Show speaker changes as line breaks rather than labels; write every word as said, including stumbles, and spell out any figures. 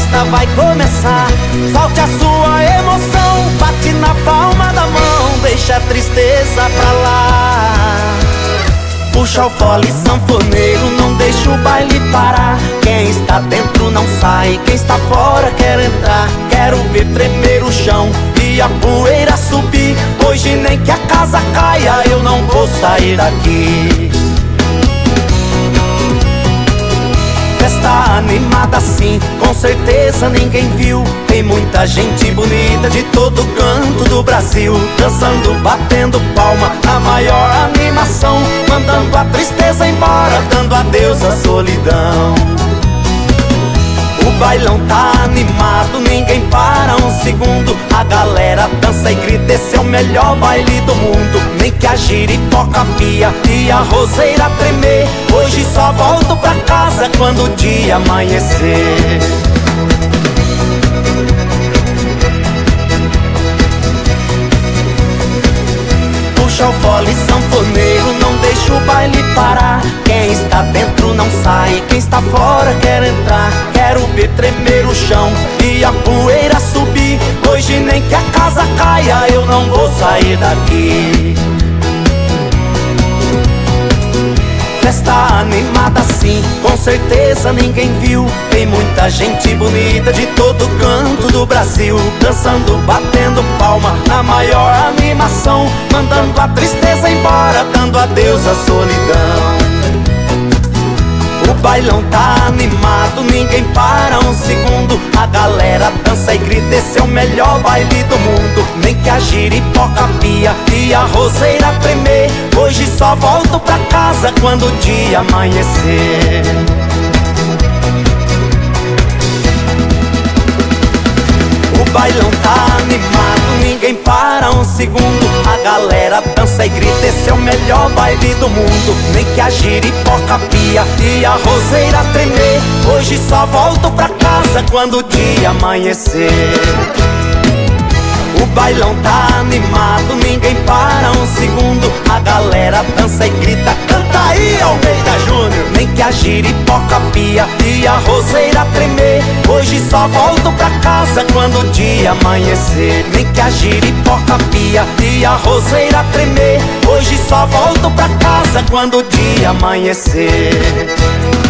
festa vai começar. Solte a sua emoção, bate na palma da mão, deixa a tristeza pra lá. Puxa o fole sanfoneiro, não deixa o baile parar. Quem está dentro não sai, quem está fora quer entrar. Quero ver tremer o chão e a poeira subir. Hoje nem que a casa caia, eu não vou sair daqui. Festa animada sim, com certeza ninguém viu. Tem muita gente bonita de todo canto do Brasil, dançando, batendo palma, a maior animação, mandando a tristeza embora, dando adeus à solidão. O bailão tá animado, ninguém para um segundo. A galera dança e grita, esse é o melhor baile do mundo. Nem que a giripoca pia e a roseira tremer. Hoje só volto pra casa quando o dia amanhecer. Puxa o fole sanfoneiro, não deixa o baile parar. Quem está dentro não sai, quem está fora quer entrar. Quero ver tremer o chão e a poeira subir. Hoje nem que a casa caia, eu não vou sair daqui. Festa animada sim, com certeza ninguém viu. Tem muita gente bonita de todo canto do Brasil, dançando, batendo palma, a maior animação, mandando a tristeza embora, dando adeus à solidão. O bailão tá animado, ninguém para um segundo. A galera dança e grita, esse é o melhor baile do mundo. Nem que a giripoca pia e a roseira tremer. Hoje só volto pra casa quando o dia amanhecer. O bailão tá animado, ninguém para um segundo. A galera dança e grita, esse é o melhor baile do mundo. Nem que a giripoca pia e a roseira tremer. Hoje só volto pra casa quando o dia amanhecer. O bailão tá animado, ninguém para um segundo. A galera dança e grita, canta aí, Almeida Júnior. Nem que a giripoca pia e a roseira tremer. Hoje só volto pra casa quando o dia amanhecer. Nem que a giripoca pia e a roseira tremer. Hoje só volto pra casa quando o dia amanhecer.